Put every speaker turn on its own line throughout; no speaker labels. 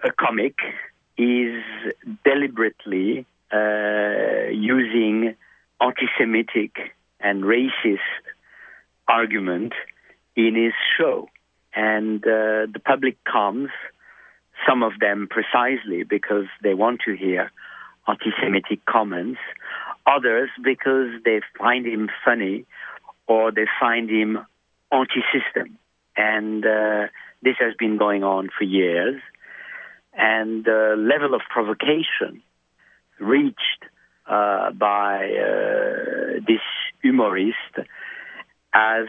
a comic is deliberately using anti-Semitic and racist argument in his show. And the public comes, some of them precisely because they want to hear anti-Semitic comments, others because they find him funny or they find him anti-system. And this has been going on for years. And the level of provocation reached by this humorist has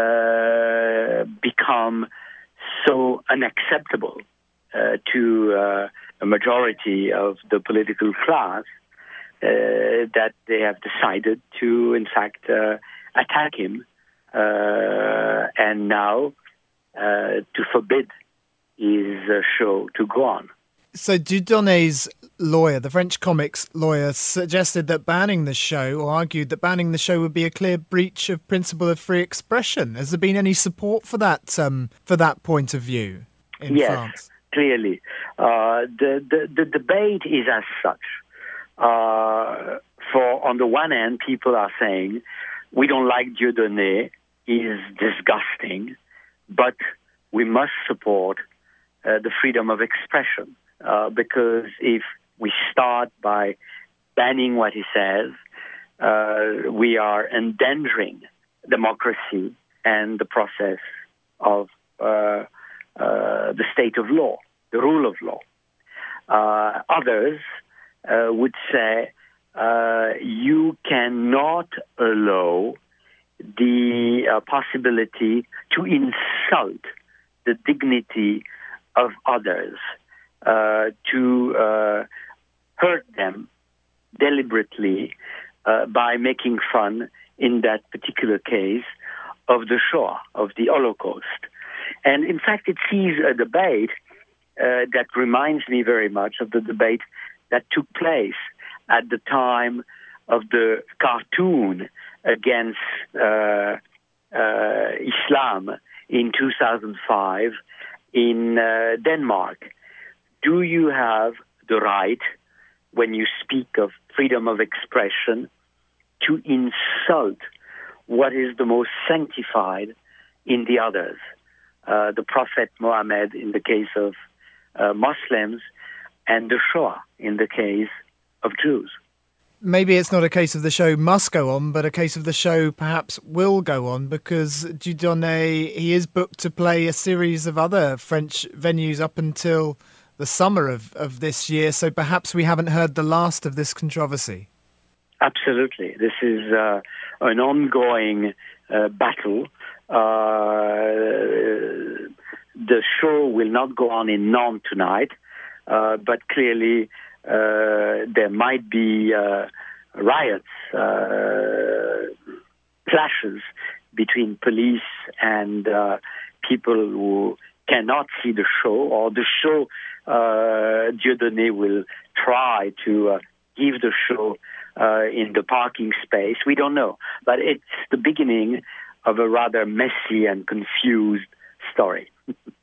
become so unacceptable to a majority of the political class that they have decided to, in fact, attack him and now to forbid his show to go on.
So Dieudonné's lawyer, the French comics lawyer, suggested that banning the show, or argued that banning the show would be a clear breach of principle of free expression. Has there been any support for that point of view in France?
Clearly. The debate is as such. For on the one hand, people are saying, we don't like Dieudonné, he's disgusting, but we must support the freedom of expression. Because if we start by banning what he says, we are endangering democracy and the process of the state of law, the rule of law. Others would say you cannot allow the possibility to insult the dignity of others, to hurt them deliberately by making fun, in that particular case, of the Shoah, of the Holocaust. And in fact, it sees a debate that reminds me very much of the debate that took place at the time of the cartoon against Islam in 2005 in Denmark. Do you have the right, when you speak of freedom of expression, to insult what is the most sanctified in the others? The Prophet Muhammad in the case of Muslims, and the Shoah in the case of Jews.
Maybe it's not a case of the show must go on, but a case of the show perhaps will go on, because Dieudonné, he is booked to play a series of other French venues up until the summer of this year, so perhaps we haven't heard the last of this controversy.
Absolutely. This is an ongoing battle. The show will not go on in Nantes tonight, but clearly there might be riots, clashes between police and people who cannot see the show, or the show Dieudonné will try to give the show in the parking space. We don't know. But it's the beginning of a rather messy and confused story.